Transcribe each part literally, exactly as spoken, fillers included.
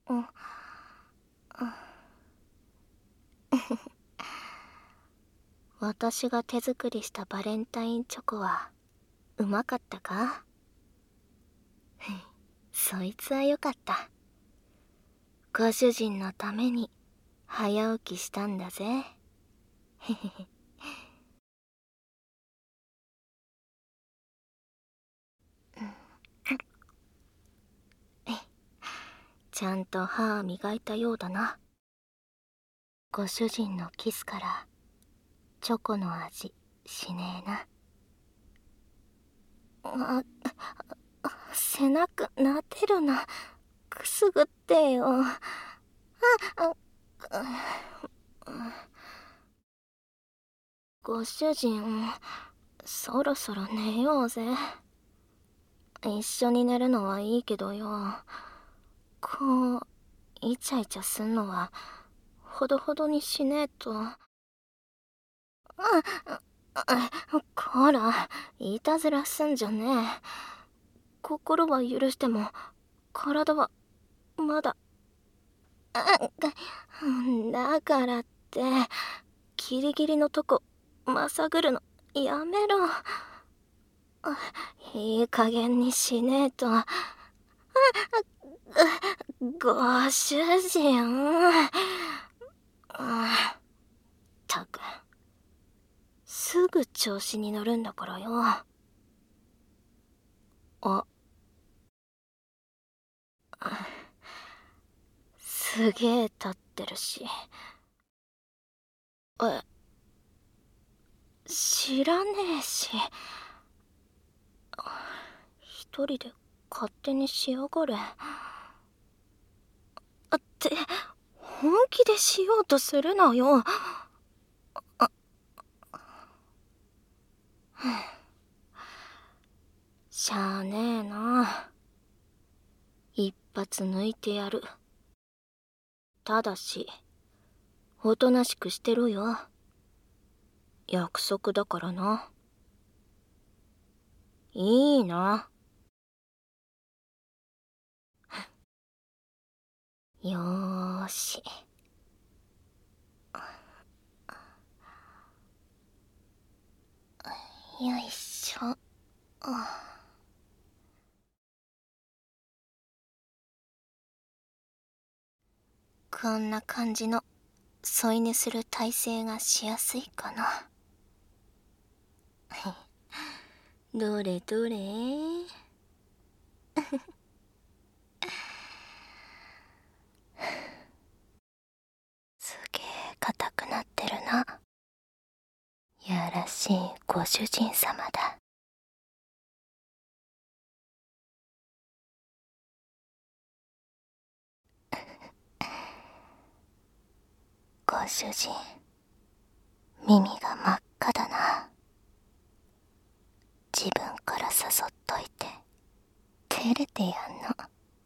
うん。私が手作りしたバレンタインチョコはうまかったか？そいつはよかった。ご主人のために早起きしたんだぜ。へへへ。ちゃんと歯磨いたようだな。ご主人のキスからチョコの味しねえな。あ、背中撫でるな。くすぐってよ。あ、あ、ご主人、そろそろ寝ようぜ。一緒に寝るのはいいけどよ、こうイチャイチャすんのはほどほどにしねえと。あ、こら、いたずらすんじゃねえ。心は許しても体はまだ。だからってギリギリのとこまさぐるのやめろ。いい加減にしねえと。ご主人。ったく、すぐ調子に乗るんだからよ。あ、すげえ立ってるし。え、知らねえし。一人で勝手にしやがれ。って、本気でしようとするなよ。あ、しゃあねえな。一発抜いてやる。ただしおとなしくしてろよ。約束だからな。いいな。よーし。よいしょ。こんな感じの添い寝する体勢がしやすいかな。どれどれ。すげえ硬くなってるな。やらしいご主人様だ。ご主人、耳が真っ赤だな。自分から誘っといて照れてやんの。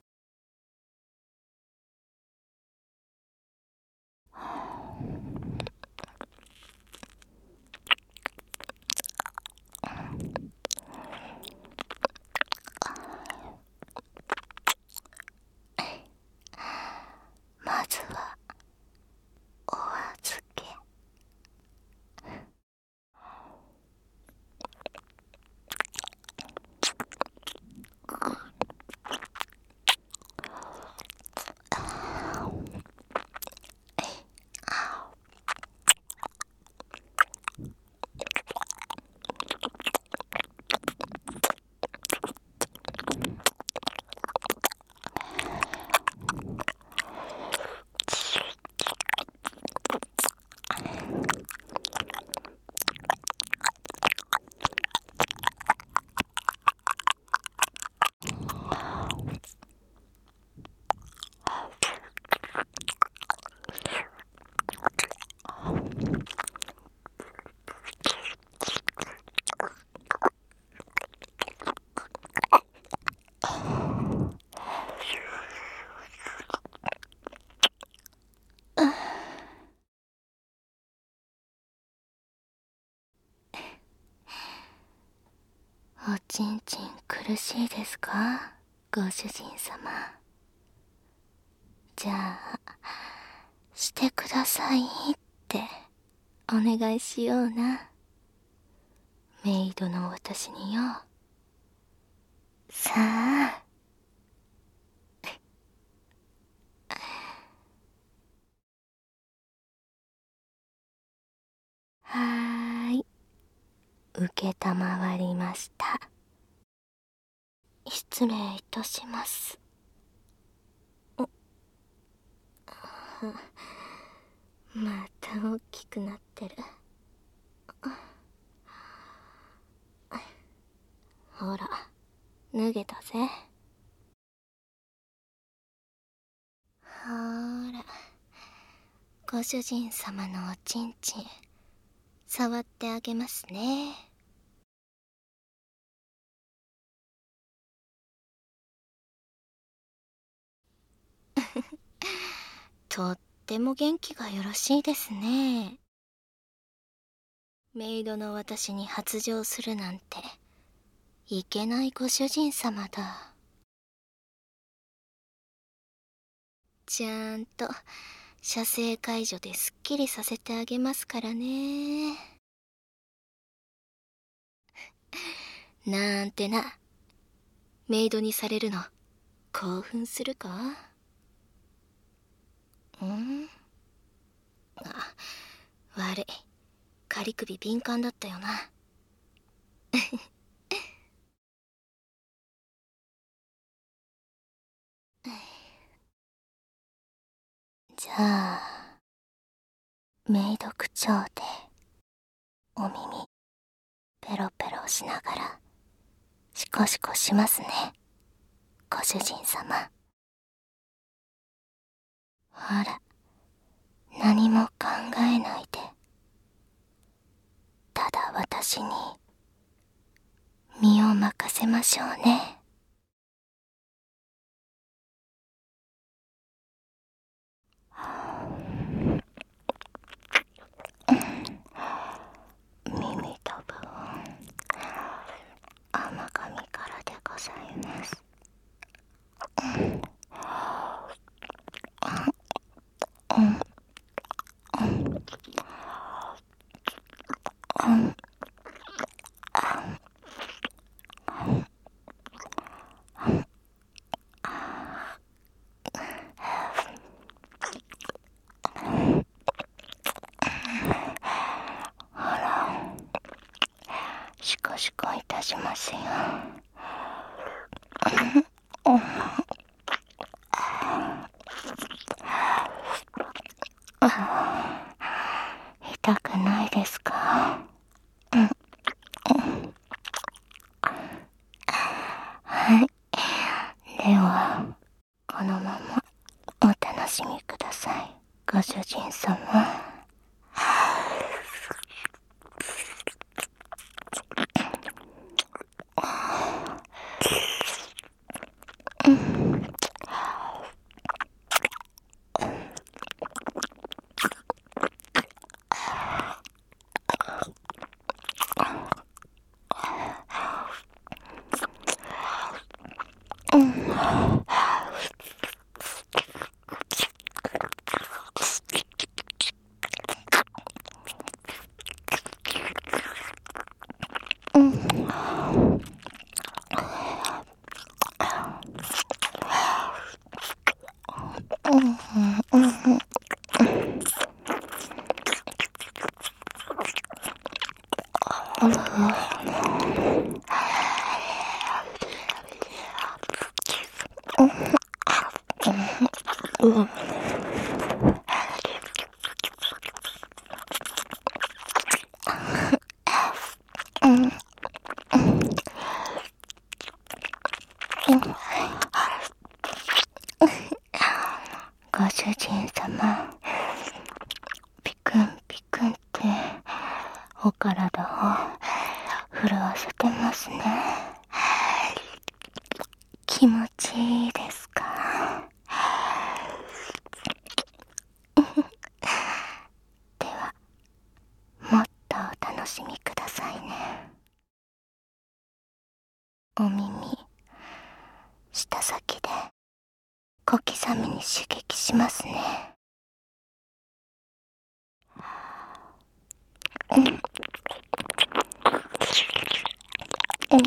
まずはお預け。おちんちん苦しいですか、ご主人様。 じゃあ、してくださいってお願いしような。メイドの私によ。さあ。はーい。受けたまわりました。失礼いたします。また大きくなってる。ほら、脱げたぜ。ほーら、ご主人様のおちんちん触ってあげますね。とっても元気がよろしいですね。メイドの私に発情するなんていけないご主人様だ。ちゃんと射精解除ですっきりさせてあげますからね。なんてな。メイドにされるの興奮するか？ん？あ、悪い。仮首敏感だったよな。じゃあ、メイド口調でお耳ペロペロしながらシコシコしますね、ご主人様。ほら、何も考えないで、ただ私に身を任せましょうね。耳たぶ甘噛みからでございます。シコシコいたしますよ。痛くないですか？はい。では、このままお楽しみください、ご主人様。ご主人様、ピクンピクンってお体を震わせてますね。気持ちいいですか？では、もっとお楽しみくださいね。お耳、舌先で小刻みに刺激しますね。うん。うん。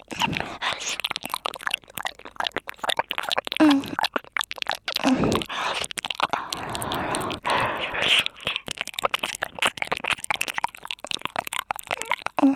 うん。うん。うん。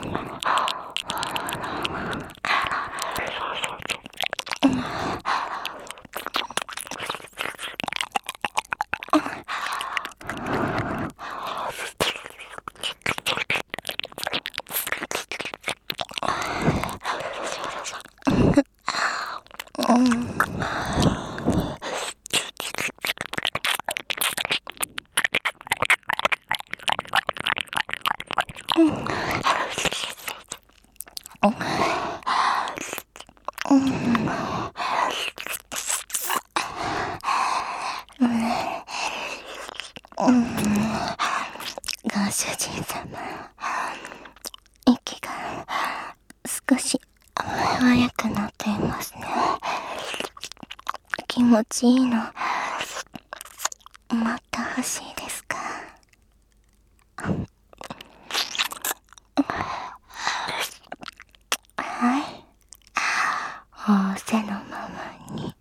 ご主人様、息が少し早くなっていますね。気持ちいいのもっと欲しいですか？はい、仰せのままに。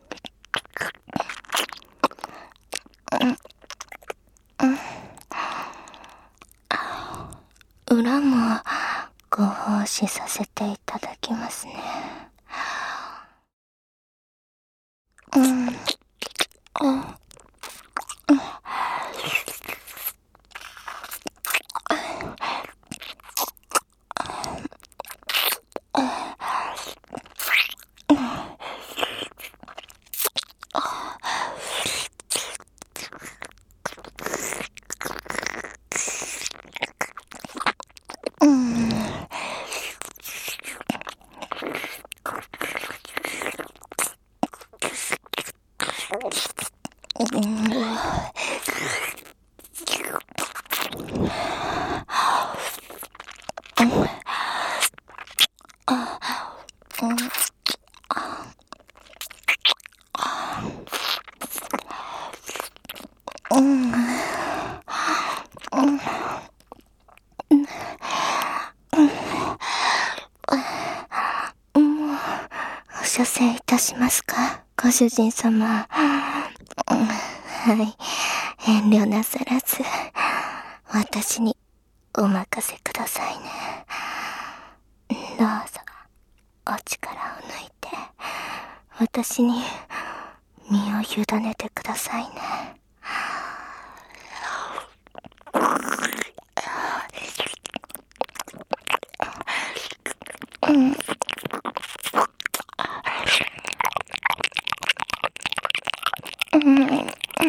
裏もご奉仕させていただきますね。うん。うん。お射精いたしますか、ご主人様。はい、遠慮なさらず私にお任せくださいね。どうぞお力を抜いて私に身を委ねてくださいね。うん。うん。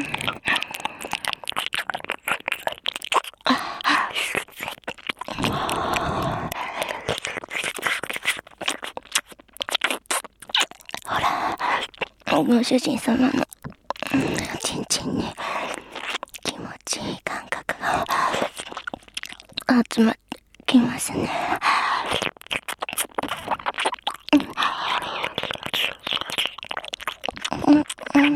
ほら、ご主人様のちんちんに気持ちいい感覚が集まってきますね。うん。うん。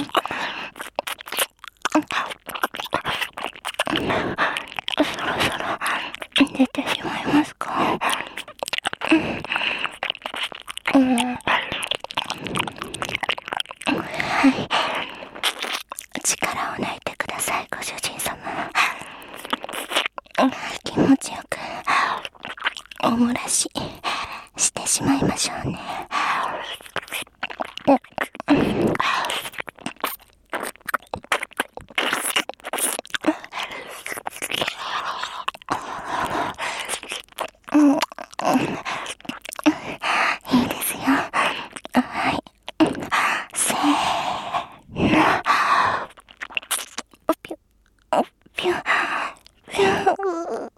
そろそろ出てしまいますか？うん。はい。力を抜いてください、ご主人様。気持ちよくおもらししてしまいましょうね。いいですよ。はい。せーの。ぴゅ、ぴゅ、ぴゅ。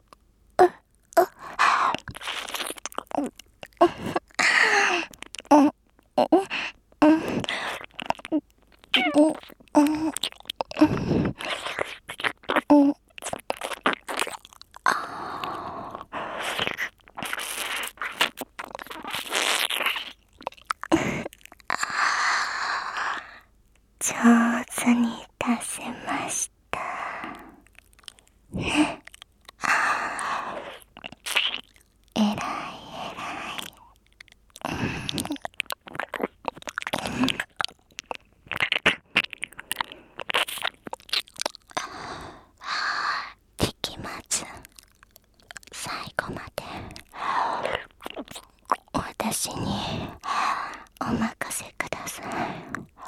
力まず最後まで私にお任せください。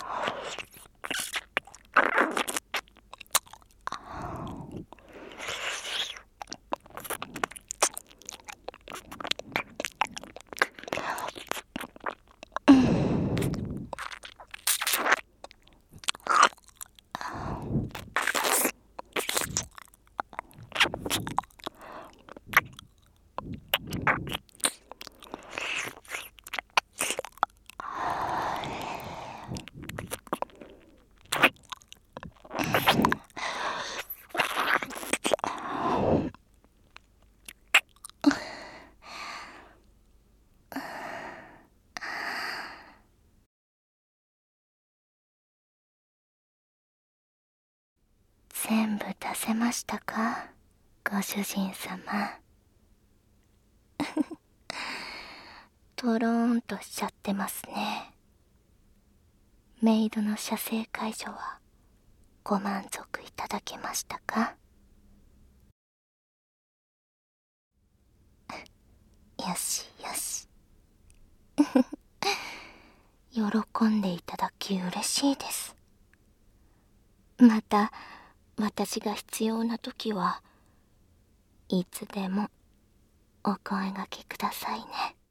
全部出せましたか、ご主人様。とろーんとしちゃってますね。メイドの射精解除はご満足いただけましたか？よしよし。喜んでいただき嬉しいです。また私が必要な時はいつでもお声掛けくださいね。